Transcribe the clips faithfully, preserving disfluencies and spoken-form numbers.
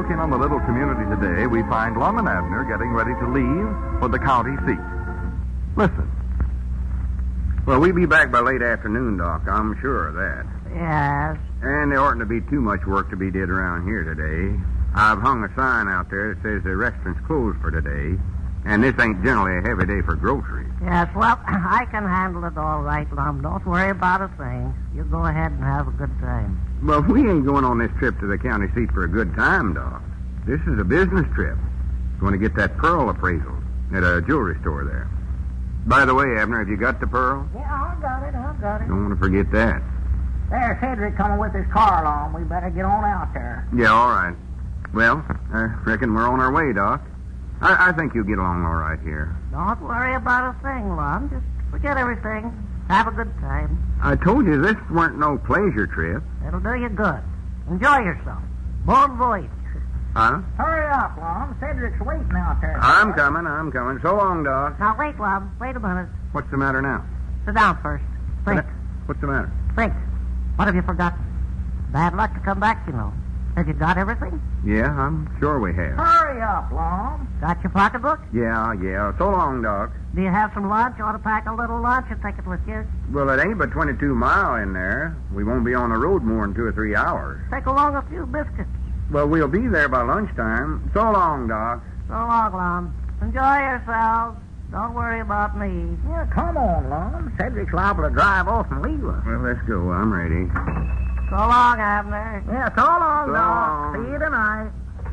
looking on the little community today, we find Lum and Abner getting ready to leave for the county seat. Listen. Well, we'll be back by late afternoon, Doc. I'm sure of that. Yes. And there oughtn't to be too much work to be did around here today. I've hung a sign out there that says the restaurant's closed for today, and this ain't generally a heavy day for groceries. Yes, well, I can handle it all right, Lum. Don't worry about a thing. You go ahead and have a good time. Well, we ain't going on this trip to the county seat for a good time, Doc. This is a business trip. Going to get that pearl appraisal at a jewelry store there. By the way, Abner, have you got the pearl? Yeah, I got it, I got it. Don't want to forget that. There's Cedric coming with his car along. We better get on out there. Yeah, all right. Well, I reckon we're on our way, Doc. I, I think you'll get along all right here. Don't worry about a thing, Lum. Just forget everything. Have a good time. I told you this weren't no pleasure trip. It'll do you good. Enjoy yourself. Bon voyage. Huh? Hurry up, Lum. Cedric's waiting out there. I'm coming, I'm coming. So long, Doc. Now, wait, Lum. Wait a minute. What's the matter now? Sit down first. Think. What's the matter? Think. What have you forgotten? Bad luck to come back, you know. Have you got everything? Yeah, I'm sure we have. Hurry up, Lum. Got your pocketbook? Yeah, yeah. So long, Doc. Do you have some lunch? You ought to pack a little lunch and take it with you. Well, it ain't but twenty-two mile in there. We won't be on the road more than two or three hours. Take along a few biscuits. Well, we'll be there by lunchtime. So long, Doc. So long, Lum. Enjoy yourselves. Don't worry about me. Yeah, come on, Lum. Cedric's liable to drive off and leave us. Well, let's go. I'm ready. So long, Abner. Yeah, so long, So Doc. long. See you tonight.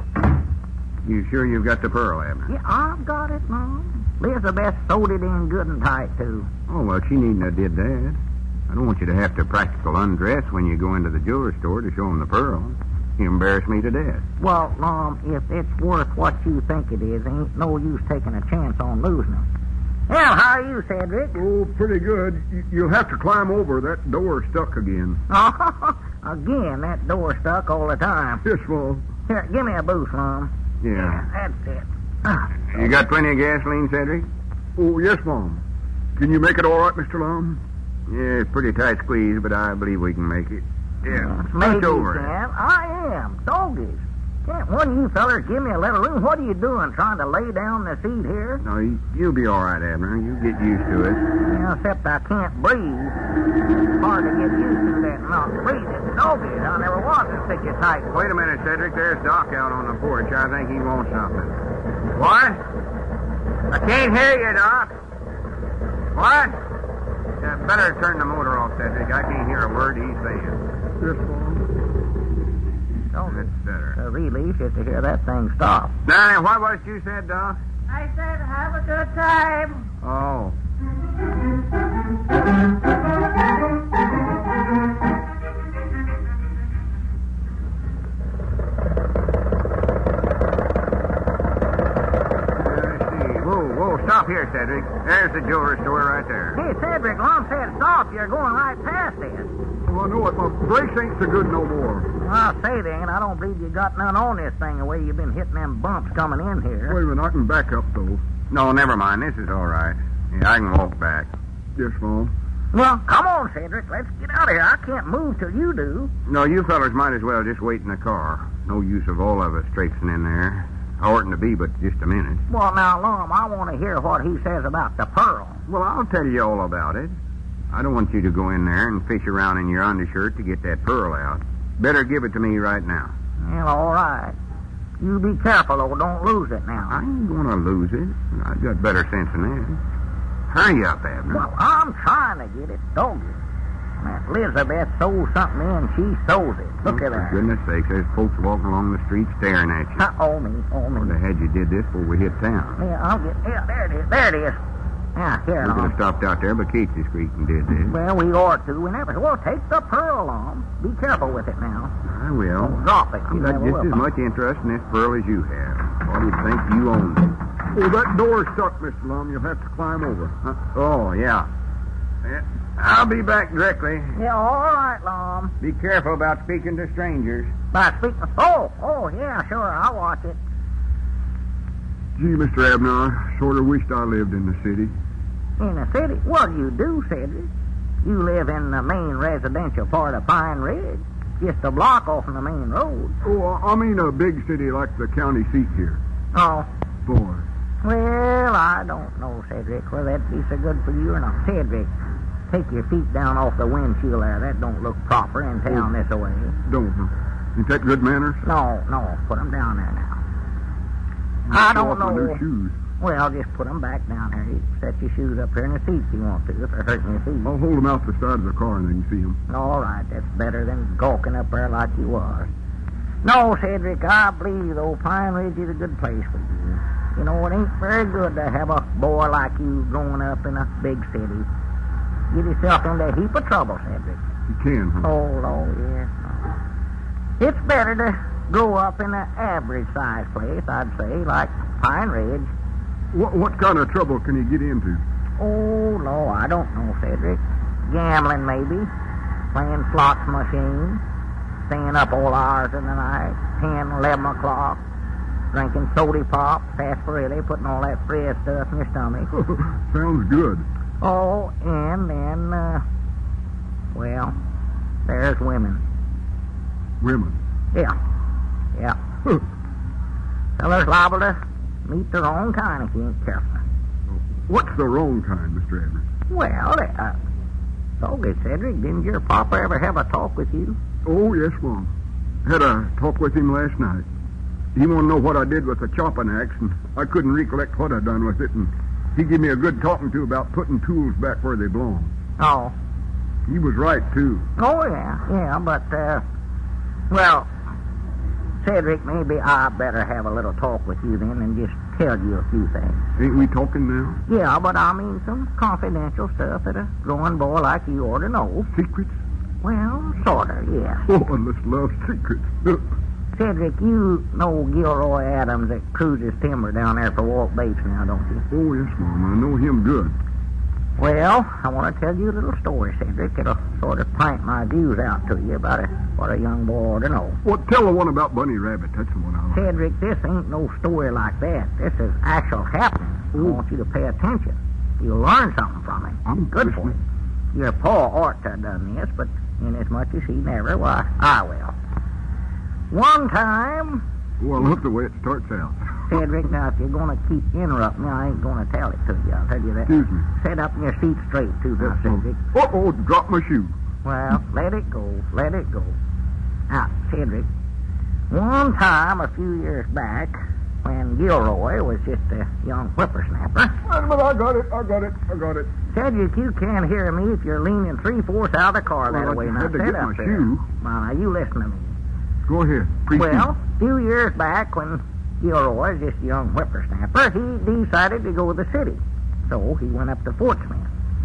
You sure you've got the pearl, Abner? Yeah, I've got it, Lum. Elizabeth sewed it in good and tight, too. Oh, well, she needn't have did that. I don't want you to have to practical undress when you go into the jewelry store to show them the pearl. You embarrass me to death. Well, Lum, if it's worth what you think it is, ain't no use taking a chance on losing it. Well, how are you, Cedric? Oh, pretty good. You- You'll have to climb over. That door's stuck again. Again, that door stuck all the time. Yes, Mom. Here, give me a boost, Lum. Yeah. That's it. Ah, You got plenty of gasoline, Cedric? Oh, yes, Mom. Can you make it all right, Mister Lum? Yeah, it's pretty tight squeeze, but I believe we can make it. Yeah. maybe Hunch over you it. can. I am. Doggies. Can't one of you fellers give me a little room? What are you doing, trying to lay down the seat here? No, you, you'll be all right, Abner. You get used to it. Yeah, except I can't breathe. Hard to get used to that not breathing. Doggies, I never was to stick you tight. Wait a minute, Cedric. There's Doc out on the porch. I think he wants something. What? I can't hear you, Doc. What? Uh, better turn the motor off, Cedric. I can't hear a word he's saying. Yes, Mom. That's better. A relief is to hear that thing stop. Now, what was it you said, Doc? I said have a good time. Oh. Whoa, whoa, stop here, Cedric. There's the jewelry store right there. Hey, Cedric, Lum said stop. You're going right past it. Well, I know it. My brakes ain't so good no more. I'll say then, I don't believe you got none on this thing the way you've been hitting them bumps coming in here. Wait a minute. I can back up, though. No, never mind. This is all right. Yeah, I can walk back. Yes, Mom. Well, come on, Cedric. Let's get out of here. I can't move till you do. No, you fellas might as well just wait in the car. No use of all of us traipsing in there. I oughtn't to be but just a minute. Well, now, Lum, I want to hear what he says about the pearl. Well, I'll tell you all about it. I don't want you to go in there and fish around in your undershirt to get that pearl out. Better give it to me right now. Well, all right. You be careful, though. Don't lose it now. I ain't going to lose it. I've got better sense than that. Hurry up, Abner. Well, I'm trying to get it. Doggy. That Elizabeth sews something in, she sews it. Look oh, at her. For goodness sakes, there's folks walking along the street staring at you. Uh, oh, me. Oh, me. Would have had you did this before we hit town. Yeah, I'll get... Yeah, there it is. There it is. Yeah, here, We could Lum. have stopped out there, but Kate's discreet and did this. Well, we ought to. We never... Well, take the pearl, Lum. Be careful with it now. I will. Don't drop it. You I've got never just will. as much interest in this pearl as you have. What do you think you own it? Oh, that door's stuck, Mister Lum. You'll have to climb over. Huh? Oh, yeah. yeah. I'll be back directly. Yeah, all right, Lum. Be careful about speaking to strangers. By speaking... Oh, oh, yeah, sure. I'll watch it. Gee, Mister Abner, I sort of wished I lived in the city. In the city? What do you do, Cedric? You live in the main residential part of Pine Ridge. just a block off from the main road. Oh, I mean a big city like the county seat here. Oh. Boy. Well, I don't know, Cedric, whether that'd be so good for you or not. Cedric, take your feet down off the windshield there. That don't look proper in town Oh. this way. Don't, huh? Ain't that good manners? No, no, put 'em down there now. I'll I show don't off my know. new shoes. Well, just put 'em back down here. You can set your shoes up here in the seat if you want to, if they're hurting your feet. I'll hold them out the side of the car and they can see them. All right, that's better than gawking up there like you was. No, Cedric, I believe, though, Pine Ridge is a good place for you. You know, it ain't very good to have a boy like you growing up in a big city. Get yourself into a heap of trouble, Cedric. You can, huh? Oh, Lord, yes. It's better to grow up in an average-sized place, I'd say, like Pine Ridge. What, what kind of trouble can you get into? Oh, no, I don't know, Cedric. Gambling, maybe. Playing slots machine. Staying up all hours of the night. ten, eleven o'clock. Drinking soda pop, sarsaparilla, putting all that fresh stuff in your stomach. Sounds good. Oh, and then, uh, well, there's women. Women. Yeah. Yeah. Fellas liable to meet the wrong kind if you ain't careful. What's the wrong kind, Mister Abner? Well, uh, Doggy Cedric, didn't your papa ever have a talk with you? Oh, yes, Mom. Had a talk with him last night. He wanted to know what I did with the chopping axe, and I couldn't recollect what I'd done with it, and he gave me a good talking to about putting tools back where they belong. Oh. He was right, too. Oh, yeah, yeah, but, uh, well, Cedric, maybe I better have a little talk with you then and just tell you a few things. Ain't we talking now? Yeah, but I mean some confidential stuff that a growing boy like you ought to know. Secrets? Well, sort of, yeah. Oh, I just love secrets. Cedric, you know Gilroy Adams that cruises timber down there for Walt Bates now, don't you? Oh, yes, Mom. I know him good. Well, I want to tell you a little story, Cedric. It'll sort of pint my views out to you about it, what a young boy ought to know. Well, tell the one about Bunny Rabbit. That's the one I like. Cedric, this ain't no story like that. This is actual happening. I Ooh. want you to pay attention. You'll learn something from it. I'm Good for listening. you. Your pa ought to have done this, but inasmuch as he never, why, I will. One time, Oh, I love the way it starts out. Cedric, now if you're going to keep interrupting me, I ain't going to tell it to you. I'll tell you that. Excuse me. Sit up in your seat straight, too, now, Yes, Cedric. Mom. Uh-oh, drop my shoe. Well, let it go. Let it go. Now, Cedric, one time a few years back, when Gilroy was just a young whippersnapper. Wait a minute, I got it, I got it, I got it. Cedric, you can't hear me if you're leaning three-fourths out of the car Well, that I way. just Now, had to sit get up my there. shoe. Well, now, you listen to me. Go ahead. Preach Well, a few years back, when Gilroy was just a young whippersnapper, he decided to go to the city. So he went up to Fort Smith.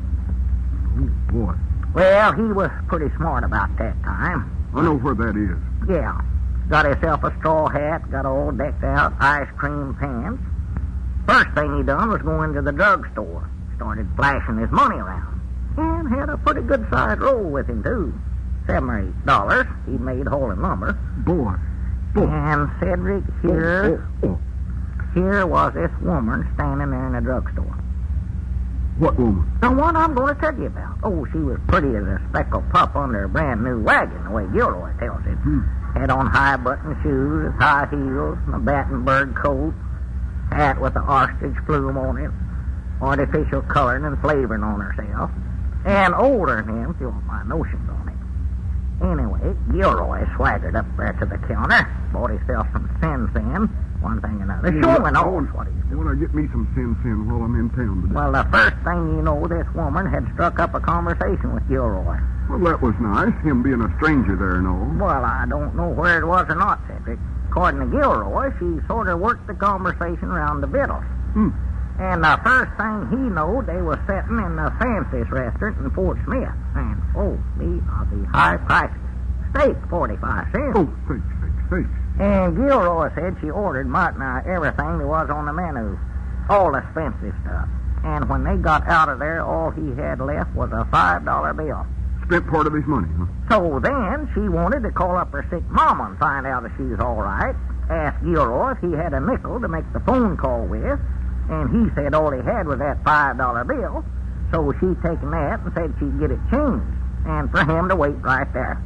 Oh, boy. Well, he was pretty smart about that time. I know where that is. Yeah. Got himself a straw hat, got all decked out, ice cream pants. First thing he done was go into the drugstore. Started flashing his money around. And had a pretty good-sized roll with him, too. Seven or eight dollars he'd made hauling lumber. Boy. Boy. And Cedric, here, Oh, oh, oh. here was this woman standing there in the drugstore. What woman? The one I'm going to tell you about. Oh, she was pretty as a speckled pup under a brand new wagon, the way Gilroy tells it. Hmm. Had on high-button shoes, high heels, and a Battenberg coat, hat with an ostrich plume on it, artificial coloring and flavoring on herself, and older than him, if you want my notions on it. Anyway, Gilroy swaggered up there to the counter, bought himself some Sin Sin, one thing or another, Yeah, showing I off want- what he's I doing. want to get me some Sin Sin while I'm in town today. Well, the first thing you know, this woman had struck up a conversation with Gilroy. Well, that was nice, him being a stranger there and all. Well, I don't know where it was or not, Cedric. According to Gilroy, she sort of worked the conversation around the victuals. Hmm. And the first thing he knowed, they was sitting in the fanciest restaurant in Fort Smith. And, oh, me of the high prices. Steak, forty-five cents. Oh, thanks, thanks, thanks. And Gilroy said she ordered might nigh everything there was on the menu. All the expensive stuff. And when they got out of there, all he had left was a five dollar bill. Spent part of his money, huh? So then she wanted to call up her sick mama and find out if she was all right. Asked Gilroy if he had a nickel to make the phone call with. And he said all he had was that five dollar bill. So she taken that and said she'd get it changed. And for him to wait right there.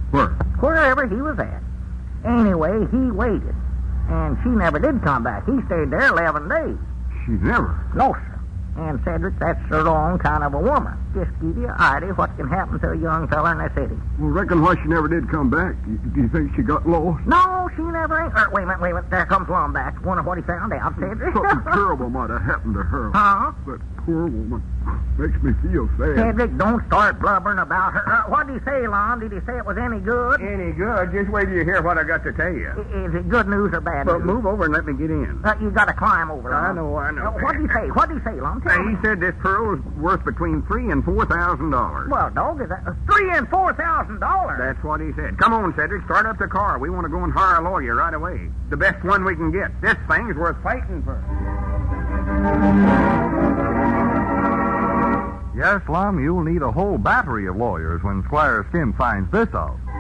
Where? Wherever he was at. Anyway, he waited. And she never did come back. He stayed there eleven days. She never. No, sir. And, Cedric, that's the wrong kind of a woman. Just give you an idea what can happen to a young fella in the city. Well, reckon why she never did come back. Do you, do you think she got lost? No, she never ain't. Er, wait a minute, wait a minute. There comes Lum back. Wonder what he found out, Cedric. Something terrible might have happened to her. Huh? That poor woman. Makes me feel sad. Cedric, don't start blubbering about her. Uh, what did he say, Lum? Did he say it was any good? Any good? Just wait till you hear what I got to tell you. I- Is it good news or bad But news? move over and let me get in. Uh, you got to climb over. I Lum. know, I know. Uh, what did he say? What did he say, Lum? Tell Hey, me. he said this pearl is worth between three and four thousand dollars. Well, dog, is that uh, three and four thousand dollars? That's what he said. Come on, Cedric, start up the car. We want to go and hire a lawyer right away. The best one we can get. This thing's worth fighting for. Yes, Lum, you'll need a whole battery of lawyers when Squire Skim finds this out.